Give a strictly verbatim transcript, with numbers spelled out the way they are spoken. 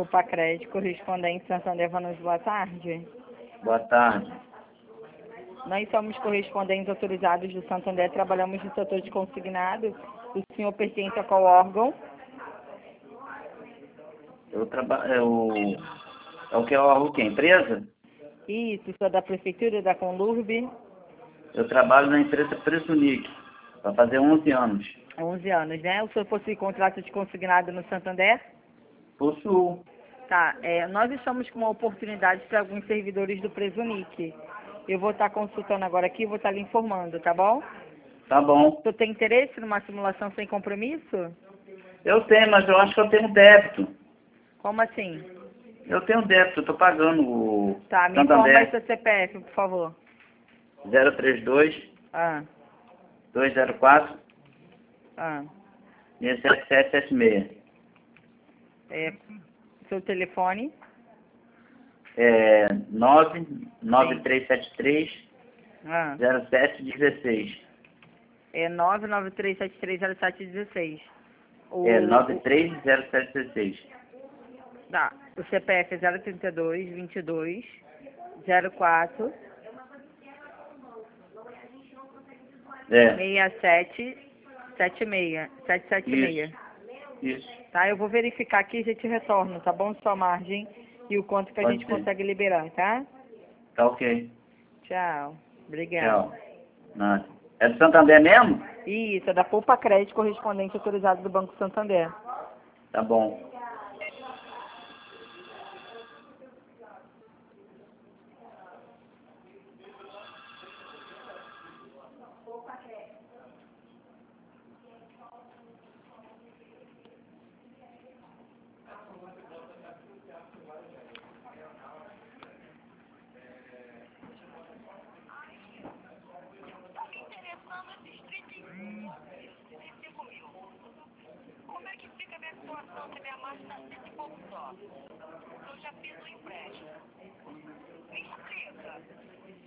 Pacred, correspondente Santander Vanos, boa tarde. Boa tarde. Nós somos correspondentes autorizados do Santander, trabalhamos no setor de consignado. O senhor pertence a qual órgão? Eu trabalho. Eu... É o que é o que? Empresa? Isso, sou da Prefeitura da Conlurb. Eu trabalho na empresa Presunic. Vai fazer onze anos. onze anos, né? O senhor possui contrato de consignado no Santander? Possuo. Tá, é, nós estamos com uma oportunidade para alguns servidores do Presunic. Eu vou estar consultando agora aqui e vou estar lhe informando, tá bom? Tá bom. O senhor tem interesse numa simulação sem compromisso? Eu tenho, mas eu acho que eu tenho débito. Como assim? Eu tenho débito, eu tô pagando o Tá, me informa aí Santander. seu C P F, por favor. zero três dois, Ah, dois zero quatro, ah. sete sete sete seis. É, seu telefone? É nove nove três sete três, Ah, zero sete um seis. é nove nove três sete três zero sete um seis. O, É nove três zero sete um seis. Tá, o C P F é zero trinta e dois, vinte e dois, zero quatro, É. sessenta e sete, setenta e seis, setecentos e setenta e seis. Isso. Tá, eu vou verificar aqui e já te retorno, tá bom? Sua margem e o quanto que a Pode gente ser. consegue liberar, tá? Tá ok. Tchau. Obrigada. Tchau. Nada. É do Santander mesmo? Isso, é da Poupa Crédito, correspondente autorizado do Banco Santander. Tá bom. Como é que fica a minha situação se minha máquina está de pouco só? Eu já fiz o empréstimo. Me explica.